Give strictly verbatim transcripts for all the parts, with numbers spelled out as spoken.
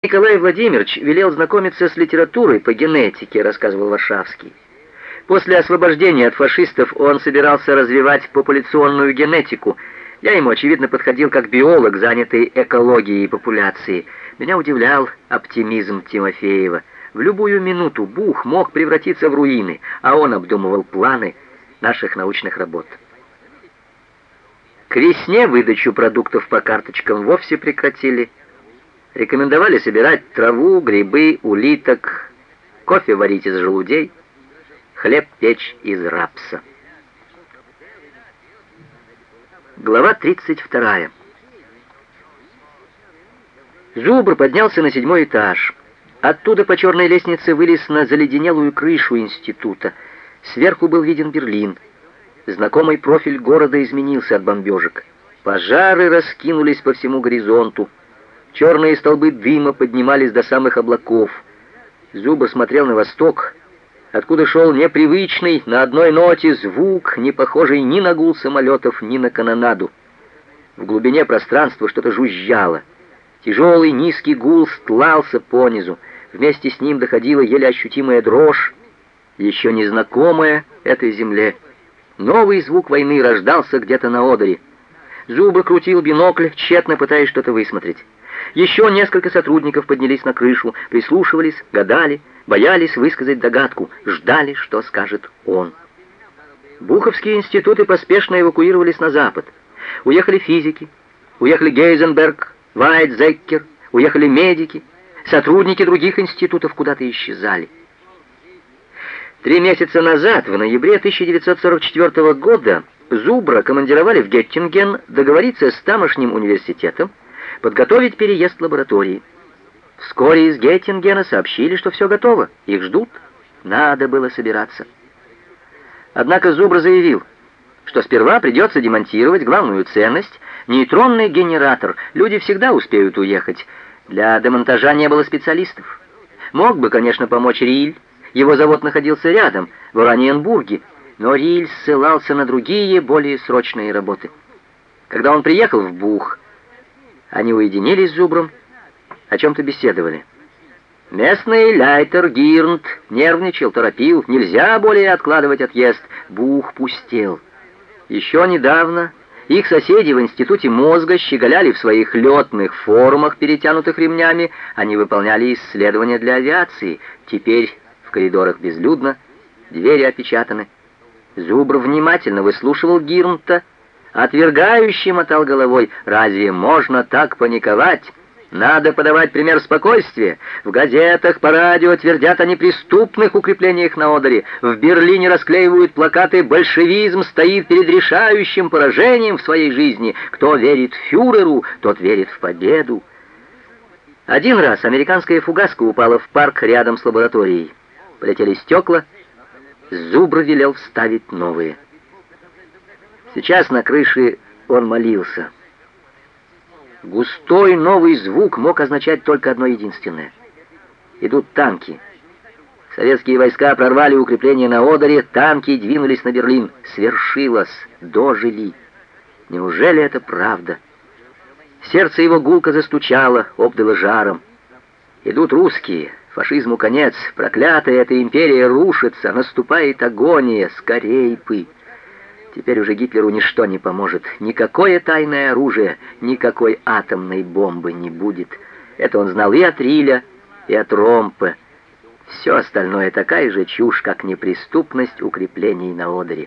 Николай Владимирович велел знакомиться с литературой по генетике, рассказывал Варшавский. После освобождения от фашистов он собирался развивать популяционную генетику. Я ему, очевидно, подходил как биолог, занятый экологией популяции. Меня удивлял оптимизм Тимофеева. В любую минуту Бух мог превратиться в руины, а он обдумывал планы наших научных работ. К весне выдачу продуктов по карточкам вовсе прекратили. Рекомендовали собирать траву, грибы, улиток, кофе варить из желудей, хлеб печь из рапса. Глава тридцать вторая. Зубр поднялся на седьмой этаж. Оттуда по черной лестнице вылез на заледенелую крышу института. Сверху был виден Берлин. Знакомый профиль города изменился от бомбежек. Пожары раскинулись по всему горизонту. Черные столбы дыма поднимались до самых облаков. Зубр смотрел на восток, откуда шел непривычный на одной ноте звук, не похожий ни на гул самолетов, ни на канонаду. В глубине пространства что-то жужжало. Тяжелый низкий гул стлался понизу. Вместе с ним доходила еле ощутимая дрожь, еще незнакомая этой земле. Новый звук войны рождался где-то на одере. Зубр крутил бинокль, тщетно пытаясь что-то высмотреть. Еще несколько сотрудников поднялись на крышу, прислушивались, гадали, боялись высказать догадку, ждали, что скажет он. Буховские институты поспешно эвакуировались на запад. Уехали физики, уехали Гейзенберг, Вайтзеккер, уехали медики, сотрудники других институтов куда-то исчезали. Три месяца назад, в ноябре тысяча девятьсот сорок четвёртого года, Зубра командировали в Геттинген договориться с тамошним университетом, подготовить переезд лаборатории. Вскоре из Геттингена сообщили, что все готово, их ждут. Надо было собираться. Однако Зубр заявил, что сперва придется демонтировать главную ценность — нейтронный генератор. Люди всегда успеют уехать. Для демонтажа не было специалистов. Мог бы, конечно, помочь Риль. Его завод находился рядом, в Ораниенбурге, но Риль ссылался на другие, более срочные работы. Когда он приехал в Бух, они уединились с Зубром, о чем-то беседовали. Местный Ляйтер Гирнт нервничал, торопил. Нельзя более откладывать отъезд. Бух пустел. Еще недавно их соседи в институте мозга щеголяли в своих летных формах, перетянутых ремнями. Они выполняли исследования для авиации. Теперь в коридорах безлюдно, двери опечатаны. Зубр внимательно выслушивал Гирнта, отвергающий мотал головой. «Разве можно так паниковать? Надо подавать пример спокойствия. В газетах, по радио твердят о неприступных укреплениях на Одере. В Берлине расклеивают плакаты «Большевизм стоит перед решающим поражением в своей жизни. Кто верит фюреру, тот верит в победу». Один раз американская фугаска упала в парк рядом с лабораторией. Полетели стекла. Зубр велел вставить новые. Сейчас на крыше он молился. Густой новый звук мог означать только одно единственное. Идут танки. Советские войска прорвали укрепления на Одере, танки двинулись на Берлин. Свершилось, дожили. Неужели это правда? Сердце его гулко застучало, обдало жаром. Идут русские, фашизму конец, проклятая эта империя рушится, наступает агония, скорей бы. Теперь уже Гитлеру ничто не поможет. Никакое тайное оружие, никакой атомной бомбы не будет. Это он знал и от Риля, и от Ромпе. Все остальное такая же чушь, как неприступность укреплений на Одере.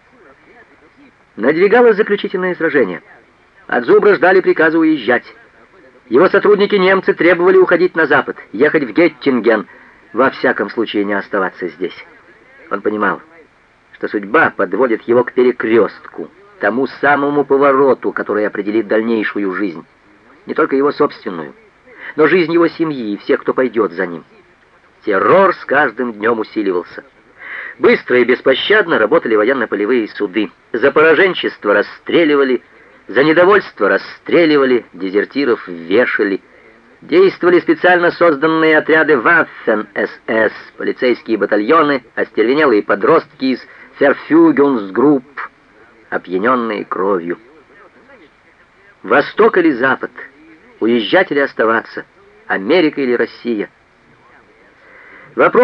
Надвигалось заключительное сражение. От Зубра ждали приказа уезжать. Его сотрудники-немцы требовали уходить на запад, ехать в Геттинген, во всяком случае не оставаться здесь. Он понимал, что судьба подводит его к перекрестку, тому самому повороту, который определит дальнейшую жизнь. Не только его собственную, но жизнь его семьи и всех, кто пойдет за ним. Террор с каждым днем усиливался. Быстро и беспощадно работали военно-полевые суды. За пораженчество расстреливали, за недовольство расстреливали, дезертиров вешали. Действовали специально созданные отряды Waffen-эс эс, полицейские батальоны, остервенелые подростки из Verfügungsgrupp, опьяненные кровью. Восток или запад, уезжать или оставаться, Америка или Россия? Вопрос